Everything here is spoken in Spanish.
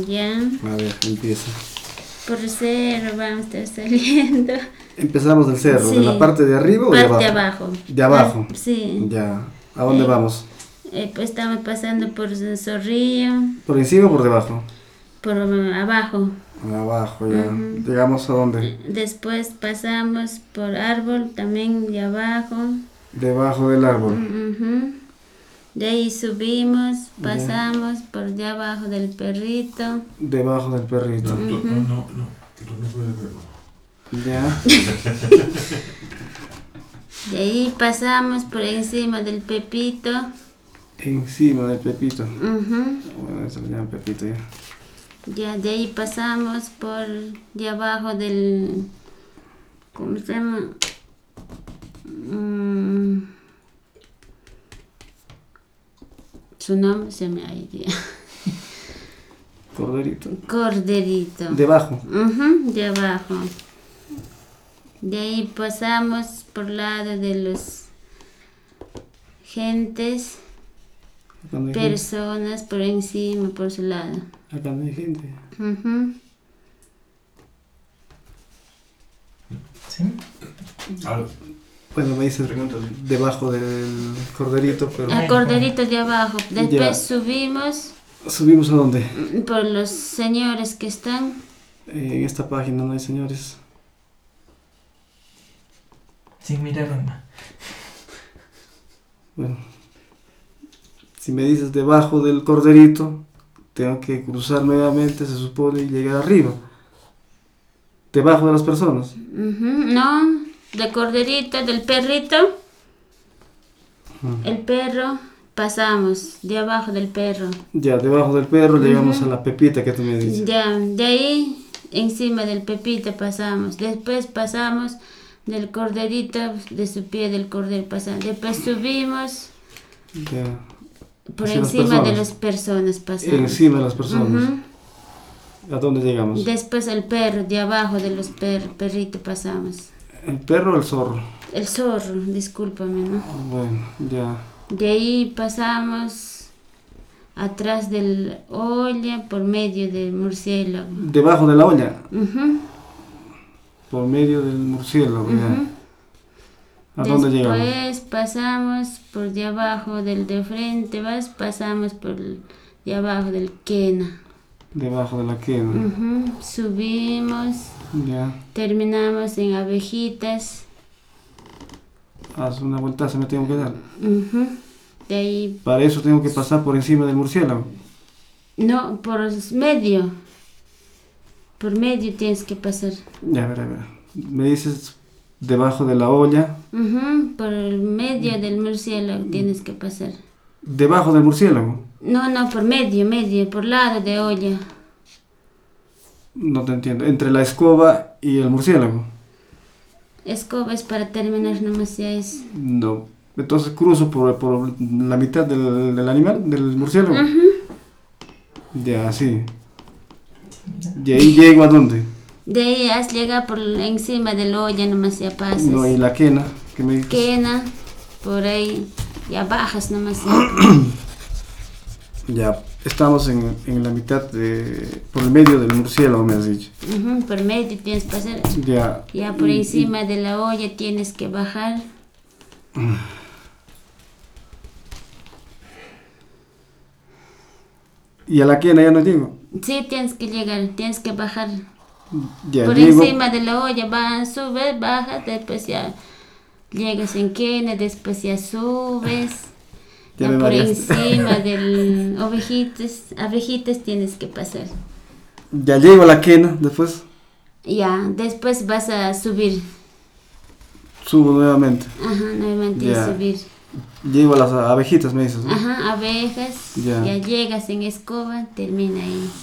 Ya, A ver, empieza. por el cerro vamos a estar saliendo. Empezamos del cerro, Sí. ¿de la parte de arriba o de Parte abajo? abajo. De abajo. Sí. Ya. ¿A dónde vamos? Pues estamos pasando por el Zorrillo, ¿Por encima o por debajo? por abajo. Abajo, ya. Ujú. ¿Llegamos a dónde? Después pasamos por árbol, también de abajo. Debajo del árbol. Ujú. De ahí subimos, Ya. pasamos por de abajo del perrito. Debajo del perrito. No, tú no puedes verlo. Ya. De ahí pasamos por encima del Pepito. Encima del Pepito. Ujú. Bueno, eso le llaman Pepito ya. Ya de ahí pasamos por de abajo del, ¿cómo se llama? Su nombre se me ha ido. Corderito. Corderito. Debajo. Ujú, de abajo. De ahí pasamos por lado de los gentes, Acá no hay gente. personas por encima, por su lado. Acá no hay gente. Ujú. ¿Sí? Algo. Bueno, me dices Pregúntale. debajo del corderito, pero... El corderito de abajo. Después Ya. subimos ¿Subimos a dónde? por los señores que están. En esta página no hay señores. Sin mirar más. Bueno, si me dices debajo del corderito, tengo que cruzar nuevamente, se supone, y llegar arriba. Debajo de las personas. Ujú, no, de corderito, del perrito. El perro, pasamos de abajo del perro. Ya, debajo del perro llegamos a la pepita que tú me dices. Ya, de ahí encima del Pepito pasamos. Después pasamos del corderito, de su pie del cordero pasamos. Después subimos Ya, por hacia las encima de personas. las personas pasamos. Encima de las personas. Ujú. ¿A dónde llegamos? Después el perro, de abajo de los perritos pasamos. ¿El perro o el zorro? El zorro, discúlpame, ¿no? Bueno, ya. De ahí pasamos atrás del olla por medio del murciélago. Debajo de la olla, Ujú, por medio del murciélago, ujú. ya. ¿A dónde llegamos? Después pasamos por de abajo del de frente, pasamos por de abajo del quena. Debajo de la quena. Ujú, subimos, Ya. terminamos en abejitas. Haz una vuelta, se me tengo que dar. Ujú. De ahí, Para eso tengo que pasar por encima del murciélago. no, por medio tienes que pasar. Ya, a ver. Me dices debajo de la olla. Ujú, por el medio del murciélago tienes que pasar. Debajo del murciélago. No, por medio, por lado de olla. No te entiendo. Entre la escoba y el murciélago. Escoba es para terminar, nomás ya es. No. Entonces cruzo por la mitad del animal, del murciélago. Ya, sí. ¿Y ahí llego a dónde? De ahí has llegado por encima de la olla, nomás ya pasas. No, y la quena. ¿Qué me dices? Quena, por ahí, ya bajas nomás. Ya, estamos en la mitad por el medio del murciélago, me has dicho. Ujú, por medio tienes que pasar. Ya. Ya por encima de la olla tienes que bajar. Y a la quena ya no llego. Sí, tienes que llegar, tienes que bajar. Ya Por llego. encima de la olla, subes, bajas, después ya llegas en quena, después ya subes. Ya Ya me por mareaste. encima del abejitas tienes que pasar. Ya llego a la quena, después Ya, después vas a subir. subo nuevamente. Ajá, nuevamente Ya. subir. Llego a las abejitas, me dices, ¿no? Ajá, abejas. Ya. Ya llegas en escoba, termina ahí.